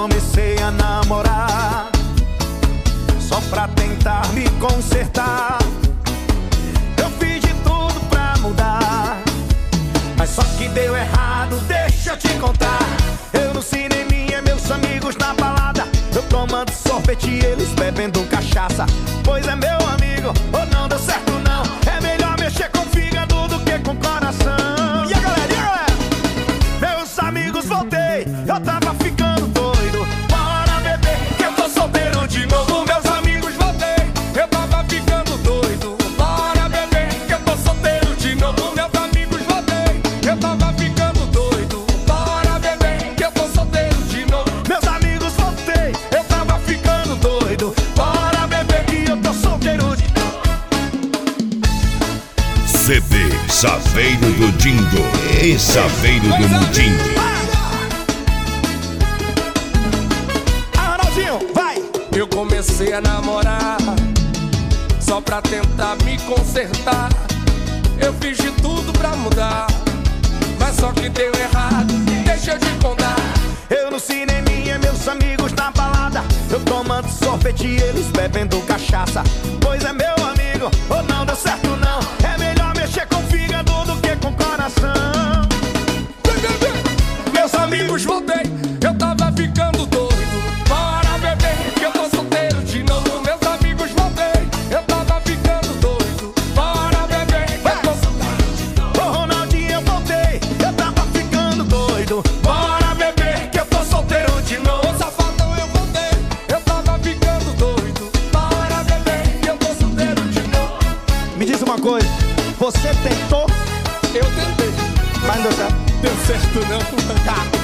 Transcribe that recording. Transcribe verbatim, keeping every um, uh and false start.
comecei a namorar, só pra tentar me consertar. Eu fiz de tudo pra mudar, mas só que deu errado, deixa eu te contar. Eu no cineminha, meus amigos na balada, eu tomando sorvete e eles bebendo cachaça. Pois é, meu amigo, ou não deu certo não, é melhor mexer com o fígado do que com o coração. E a galera, e a galera? Meus amigos, voltei, eu tava ficando doido. Bora beber, que eu tô solteiro de novo. Meus amigos, voltei, eu tava ficando doido. Bora beber, que eu tô solteiro de novo. Meus amigos, voltei, eu tava ficando doido. Bora beber, que eu tô solteiro de novo. Meus amigos, voltei, eu tava ficando doido. Bora beber, que eu tô solteiro de novo. C D Saveiro do Dindo e Saveiro do Mundinho. Eu comecei a namorar, só pra tentar me consertar. Eu fiz de tudo pra mudar, mas só que deu errado, deixa eu te contar. Eu no cineminha, meus amigos na balada, eu tomando sorvete e eles bebendo cachaça. Pois é, meu amigo, ou não deu certo não, é melhor mexer com o fígado do que com o coração. Meus amigos, voltei, eu tava ficando doido. Bora beber, que eu tô solteiro de novo. Meus amigos, voltei, eu tava ficando doido. Bora beber, que eu tô solteiro de novo. Ô Ronaldinho, eu voltei, eu tava ficando doido. Bora beber, que eu tô solteiro de novo. Ô safadão, eu voltei, eu tava ficando doido. Bora beber, que eu tô solteiro de novo. Me diz uma coisa, você tentou? Eu tentei, Mas não deu certo. deu certo não. Tá.